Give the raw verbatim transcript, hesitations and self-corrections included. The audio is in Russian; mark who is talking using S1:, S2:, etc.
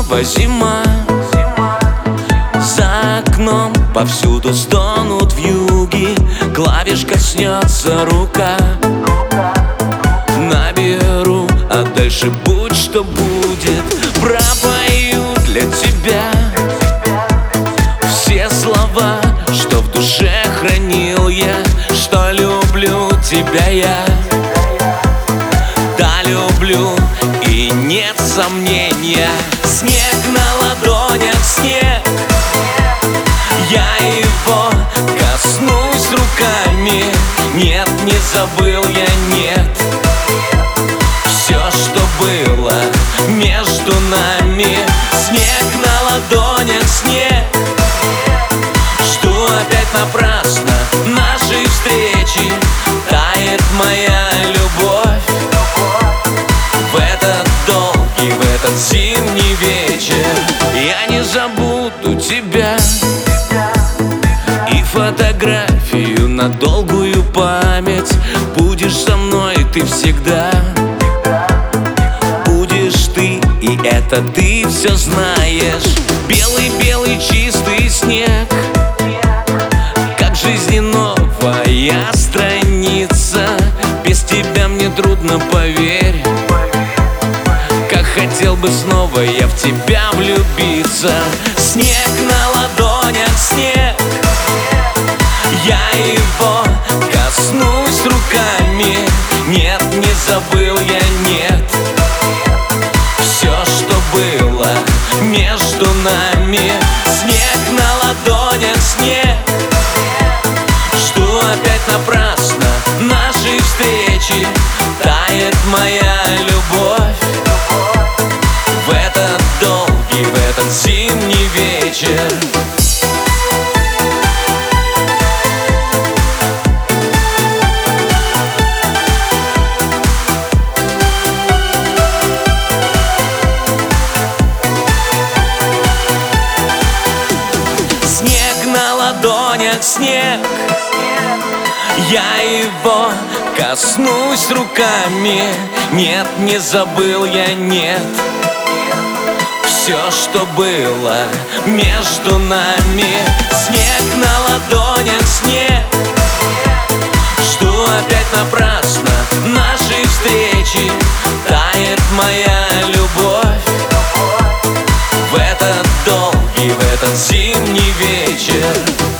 S1: снова зима. За окном повсюду стонут вьюги, клавиш коснется рука. Наберу, а дальше будь что будет. Пропою для тебя все слова, что в душе хранил я, что люблю тебя я. Да, люблю, и нет сомнения. Снег на ладонях, снег, я его коснусь руками. Нет, не забыл я, нет. Все, что было между нами. Снег на ладонях, снег, жду опять напрасно нашей встречи. Тает моя любовь в этот долгий, в этот зимний вечер. Я не забуду тебя и фотографию на долгую память. Будешь со мной ты всегда, будешь ты, и это ты все знаешь. Белый-белый чистый снег, как в жизни новая страница. Без тебя мне трудно, поверь. Как хотел бы снова я в тебя влюбиться. Снег на ладонях, снег, я его коснусь руками. Нет, не забыл я, нет. Все, что было между нами. Снег на ладонях, снег, жду опять напрасно нашей встречи. Тает моя любовь в этот долгий, в этот зимний вечер. Снег на ладонях, снег, я его коснусь руками. Нет, не забыл я, нет. Все, что было между нами. Снег на ладонях, снег, жду опять напрасно нашей встречи. Тает моя любовь в этот долгий, в этот зимний вечер.